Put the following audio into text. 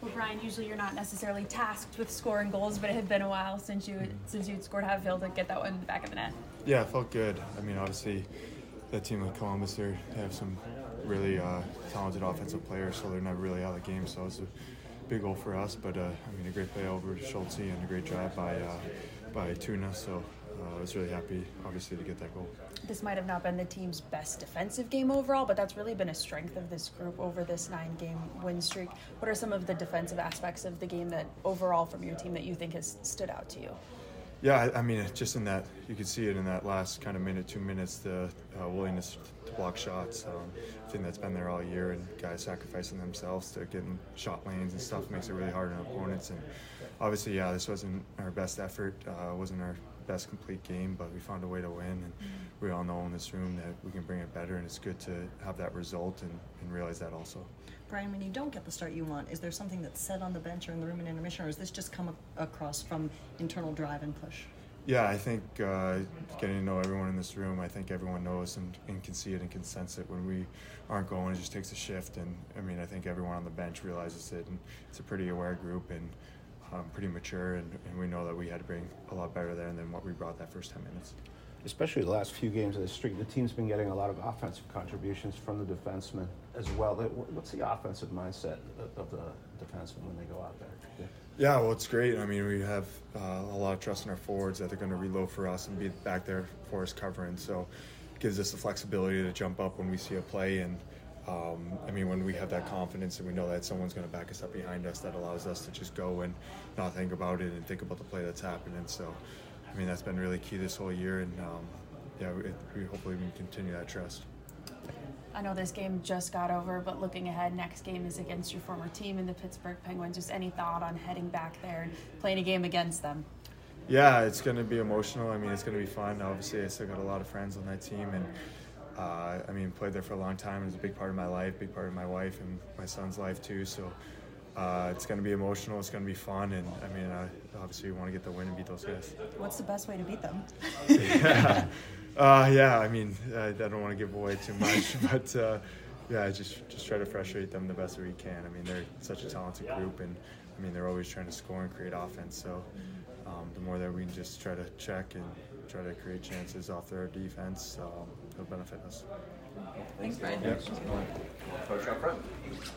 Well, Brian, usually you're not necessarily tasked with scoring goals, but it had been a while since you'd scored. How did it feel to get that one in the back of the net? Yeah, it felt good. I mean, obviously, that team like Columbus, they have some really talented offensive players, so they're never really out of the game. So it's a big goal for us. But I mean, a great play over Schultze and a great drive by Tuna. So I was really happy, obviously, to get that goal. This might have not been the team's best defensive game overall, but that's really been a strength of this group over this 9-game win streak. What are some of the defensive aspects of the game that overall from your team that you think has stood out to you? Yeah, I mean, just in that, you could see it in that last kind of minute, 2 minutes, the willingness to block shots. I think that's been there all year, and guys sacrificing themselves to get in shot lanes and stuff makes it really hard on opponents. And obviously, yeah, this wasn't our best effort, wasn't our best complete game, but we found a way to win, and we all know in this room that we can bring it better, and it's good to have that result and realize that also. Brian, when you don't get the start you want, is there something that's said on the bench or in the room in intermission, or is this just come across from internal drive and push? Yeah, I think getting to know everyone in this room, I think everyone knows and can see it and can sense it. When we aren't going, it just takes a shift, and I mean, I think everyone on the bench realizes it, and it's a pretty aware group and pretty mature, and we know that we had to bring a lot better there than what we brought that first 10 minutes. Especially the last few games of the streak, the team's been getting a lot of offensive contributions from the defensemen as well. What's the offensive mindset of the defensemen when they go out there? Yeah, well, it's great. I mean, we have a lot of trust in our forwards that they're going to reload for us and be back there for us covering. So it gives us the flexibility to jump up when we see a play. And, I mean, when we have that confidence and we know that someone's going to back us up behind us, that allows us to just go and not think about it and think about the play that's happening. So, I mean, that's been really key this whole year. And, yeah, we hopefully we can continue that trust. I know this game just got over, but looking ahead, next game is against your former team in the Pittsburgh Penguins. Just any thought on heading back there and playing a game against them? Yeah, it's going to be emotional. I mean, it's going to be fun. Obviously, I still got a lot of friends on that team, and I mean, played there for a long time. It was a big part of my life, big part of my wife and my son's life too. So it's going to be emotional. It's going to be fun, and I mean, obviously, we want to get the win and beat those guys. What's the best way to beat them? Yeah, I mean, I don't want to give away too much, but yeah, just try to frustrate them the best we can. I mean, they're such a talented group, and I mean, they're always trying to score and create offense. So the more that we can just try to check and try to create chances off their defense, it'll benefit us. Thanks, Brian. Yeah. Coach up front.